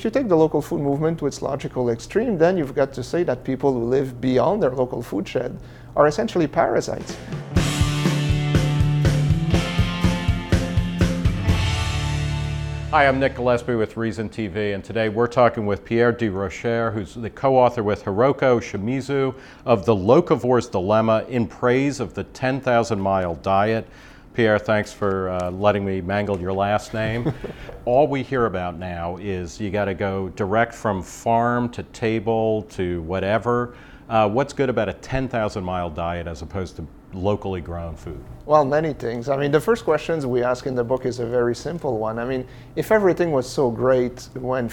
if you take the local food movement to its logical extreme, then you've got to say that people who live beyond their local food shed are essentially parasites. Hi, I'm Nick Gillespie with Reason TV, and today we're talking with Pierre Desrochers, who's the co-author with Hiroko Shimizu of The Locavore's Dilemma in Praise of the 10,000-Mile Diet. Pierre, thanks for letting me mangle your last name. All we hear about now is you got to go direct from farm to table to whatever. What's good about a 10,000-mile diet as opposed to locally grown food? Well, many things. I mean, the first questions we ask in the book is a very simple one. I mean, if everything was so great when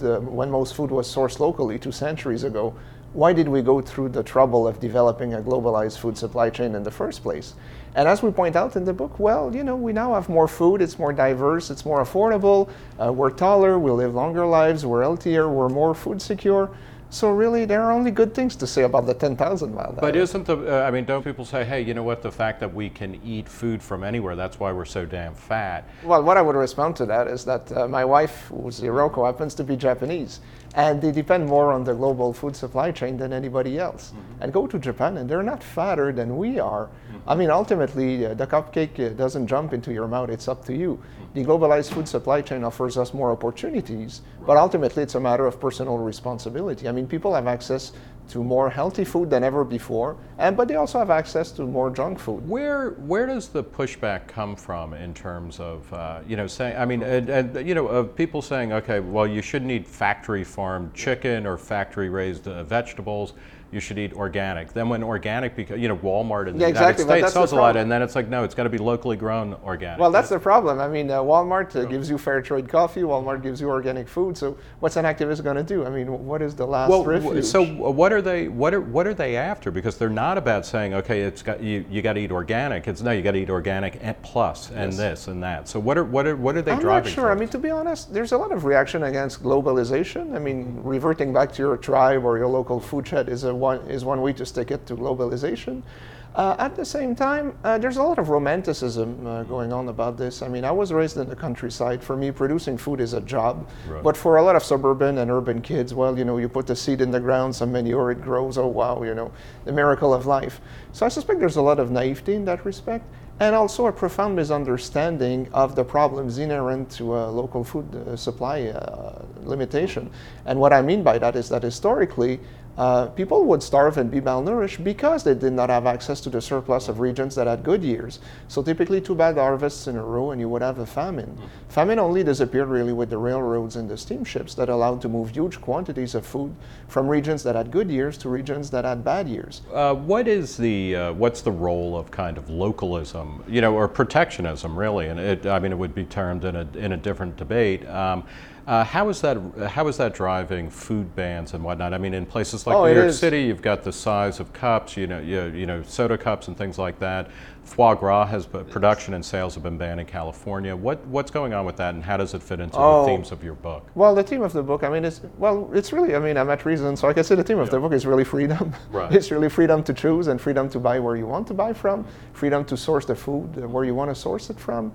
most food was sourced locally 2 centuries ago, why did we go through the trouble of developing a globalized food supply chain in the first place? And as we point out in the book, well, you know, we now have more food, it's more diverse, it's more affordable, we're taller, we live longer lives, we're healthier, we're more food secure. So really, there are only good things to say about the 10,000-mile diet. But isn't I mean, don't people say, hey, you know what, the fact that we can eat food from anywhere, that's why we're so damn fat? Well, what I would respond to that is that my wife, who's Hiroko, happens to be Japanese. And they depend more on the global food supply chain than anybody else. Mm-hmm. And go to Japan, and they're not fatter than we are. Mm-hmm. I mean, ultimately, the cupcake doesn't jump into your mouth, it's up to you. Mm-hmm. The globalized food supply chain offers us more opportunities, but ultimately it's a matter of personal responsibility. I mean, people have access to more healthy food than ever before, but they also have access to more junk food. Where does the pushback come from in terms of, saying, I mean, people saying, okay, well, you shouldn't eat factory farmed chicken or factory raised vegetables. You should eat organic. Then when organic, Walmart in the United States sells a lot, and then it's like, no, it's got to be locally grown organic. Well, that's the problem. I mean, Walmart gives you fair trade coffee, Walmart gives you organic food, so what's an activist going to do? I mean, what is the last refuge? So what are they after? Because they're not about saying, okay, you got to eat organic. It's no, you got to eat organic and plus and this and that. So what are they driving? I'm not sure. I mean, to be honest, there's a lot of reaction against globalization. I mean, reverting back to your tribe or your local food shed is one way to stick it to globalization. At the same time, there's a lot of romanticism going on about this. I mean, I was raised in the countryside. For me, producing food is a job. Right. But for a lot of suburban and urban kids, well, you put the seed in the ground, some manure, it grows. Oh, wow, the miracle of life. So I suspect there's a lot of naivety in that respect, and also a profound misunderstanding of the problems inherent to a local food supply limitation. And what I mean by that is that historically, people would starve and be malnourished because they did not have access to the surplus of regions that had good years. So typically 2 bad harvests in a row and you would have a famine. Mm-hmm. Famine only disappeared really with the railroads and the steamships that allowed to move huge quantities of food from regions that had good years to regions that had bad years. What's the role of kind of localism, or protectionism really? And it would be termed in a different debate. How is that driving food bans and whatnot? I mean, in places like New York City, you've got the size of cups, soda cups and things like that. Foie gras production and sales have been banned in California. What's going on with that, and how does it fit into the themes of your book? Well, the theme of the book, it's really, I'm at Reason, so I can say the theme of the book is really freedom. Right. It's really freedom to choose and freedom to buy where you want to buy from, freedom to source the food where you want to source it from.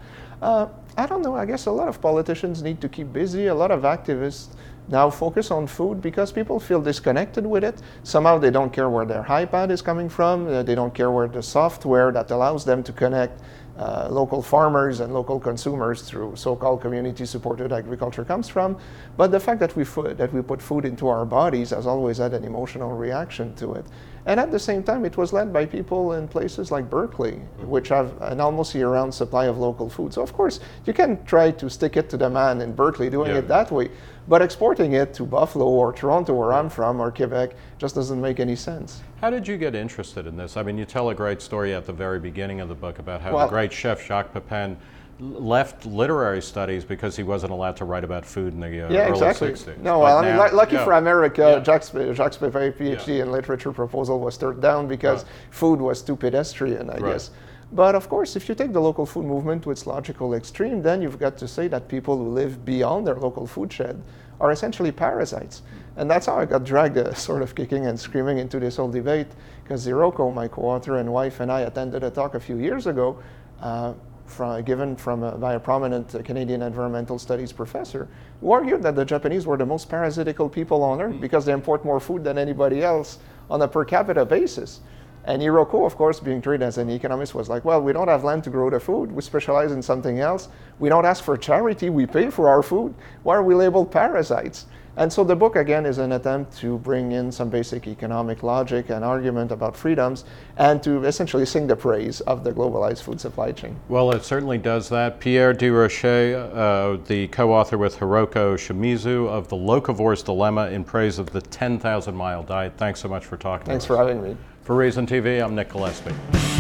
I don't know, I guess a lot of politicians need to keep busy. A lot of activists now focus on food because people feel disconnected with it. Somehow they don't care where their iPad is coming from. They don't care where the software that allows them to connect local farmers and local consumers through so-called community-supported agriculture comes from. But the fact that we put food into our bodies has always had an emotional reaction to it. And at the same time, it was led by people in places like Berkeley, which have an almost year-round supply of local food. So of course, you can try to stick it to the man in Berkeley doing it that way, but exporting it to Buffalo or Toronto, where I'm from, or Quebec, just doesn't make any sense. How did you get interested in this? I mean, you tell a great story at the very beginning of the book about how the great chef Jacques Pepin left literary studies because he wasn't allowed to write about food in the early 60s. No, well, lucky for America, Jacques Pepin PhD in literature proposal was turned down because food was too pedestrian, I guess. But of course, if you take the local food movement to its logical extreme, then you've got to say that people who live beyond their local food shed are essentially parasites. And that's how I got dragged sort of kicking and screaming into this whole debate, because Hiroko, my co-author and wife, and I attended a talk a few years ago by a prominent Canadian environmental studies professor, who argued that the Japanese were the most parasitical people on earth because they import more food than anybody else on a per capita basis. And Hiroko, of course, being trained as an economist, was like, well, we don't have land to grow the food. We specialize in something else. We don't ask for charity. We pay for our food. Why are we labeled parasites? And so the book, again, is an attempt to bring in some basic economic logic and argument about freedoms and to essentially sing the praise of the globalized food supply chain. Well, it certainly does that. Pierre Desrochers, the co-author with Hiroko Shimizu of The Locavore's Dilemma in Praise of the 10,000 Mile Diet. Thanks so much for talking to us. Thanks for having me. For Reason TV, I'm Nick Gillespie.